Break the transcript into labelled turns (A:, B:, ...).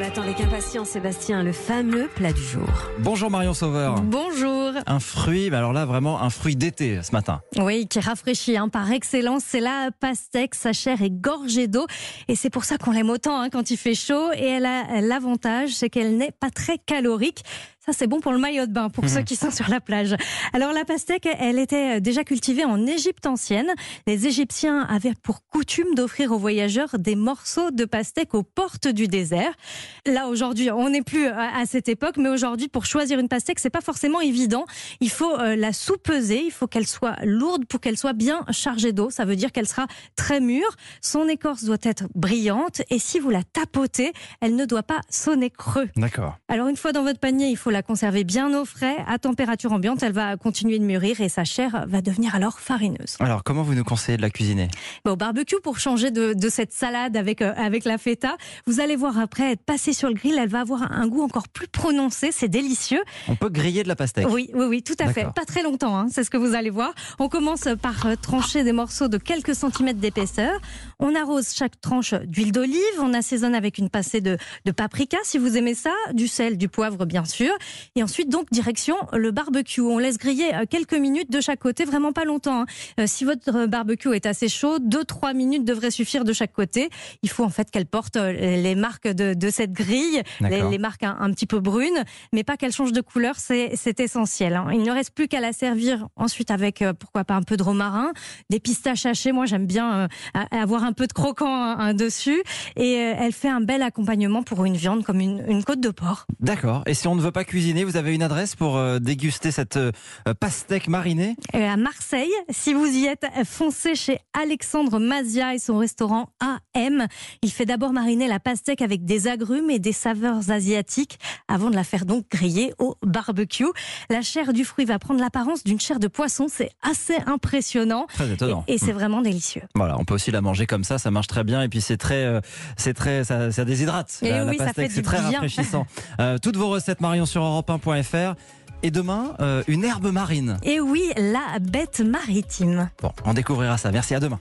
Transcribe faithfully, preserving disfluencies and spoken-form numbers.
A: l'attend avec impatience, Sébastien, le fameux plat du jour.
B: Bonjour Marion Sauveur.
C: Bonjour.
B: Un fruit, mais alors là vraiment un fruit d'été ce matin.
C: Oui, qui rafraîchit hein, par excellence, c'est la pastèque. Sa chair est gorgée d'eau et c'est pour ça qu'on l'aime autant hein, quand il fait chaud. Et elle a l'avantage, c'est qu'elle n'est pas très calorique. Ça, c'est bon pour le maillot de bain, pour mmh. ceux qui sont sur la plage. Alors, la pastèque, elle était déjà cultivée en Égypte ancienne. Les Égyptiens avaient pour coutume d'offrir aux voyageurs des morceaux de pastèque aux portes du désert. Là, aujourd'hui, on n'est plus à cette époque, mais aujourd'hui, pour choisir une pastèque, c'est pas forcément évident. Il faut la sous-peser, il faut qu'elle soit lourde pour qu'elle soit bien chargée d'eau. Ça veut dire qu'elle sera très mûre. Son écorce doit être brillante et si vous la tapotez, elle ne doit pas sonner creux.
B: D'accord.
C: Alors, une fois dans votre panier, il faut la conserver bien au frais, à température ambiante. Elle va continuer de mûrir et sa chair va devenir alors farineuse.
B: Alors, comment vous nous conseillez de la cuisiner ?
C: Au barbecue, pour changer de, de cette salade avec, euh, avec la feta, vous allez voir après être passée sur le grill, elle va avoir un goût encore plus prononcé. C'est délicieux.
B: On peut griller de la pastèque ?
C: Oui, oui, oui, tout à fait. Pas très longtemps, hein, c'est ce que vous allez voir. On commence par euh, trancher des morceaux de quelques centimètres d'épaisseur. On arrose chaque tranche d'huile d'olive. On assaisonne avec une pincée de, de paprika, si vous aimez ça, du sel, du poivre, bien sûr. Et ensuite, donc, direction le barbecue. On laisse griller quelques minutes de chaque côté, vraiment pas longtemps. Hein. Si votre barbecue est assez chaud, deux trois minutes devraient suffire de chaque côté. Il faut en fait qu'elle porte les marques de, de cette grille, les, les marques un, un petit peu brunes, mais pas qu'elle change de couleur, c'est, c'est essentiel. Hein. Il ne reste plus qu'à la servir ensuite avec, pourquoi pas, un peu de romarin, des pistaches hachées. Moi, j'aime bien euh, avoir un peu de croquant hein, dessus. Et euh, elle fait un bel accompagnement pour une viande comme une, une côte de porc.
B: D'accord. Et si on ne veut pas cuisiner, vous avez une adresse pour euh, déguster cette euh, pastèque marinée ?
C: Et à Marseille, si vous y êtes, foncez chez Alexandre Mazia et son restaurant A M. Il fait d'abord mariner la pastèque avec des agrumes et des saveurs asiatiques avant de la faire donc griller au barbecue. La chair du fruit va prendre l'apparence d'une chair de poisson. C'est assez impressionnant.
B: Très étonnant.
C: Et, et c'est mmh. vraiment délicieux.
B: Voilà, on peut aussi la manger comme ça, ça marche très bien. Et puis c'est très, euh, c'est très, ça, ça déshydrate.
C: Et
B: la,
C: oui,
B: la pastèque,
C: ça fait
B: c'est très
C: bien.
B: rafraîchissant. euh, toutes vos recettes, Marion, sur europe un point f r. Et demain, euh, une herbe marine.
C: Et oui, la bête maritime.
B: Bon, on découvrira ça. Merci, à demain.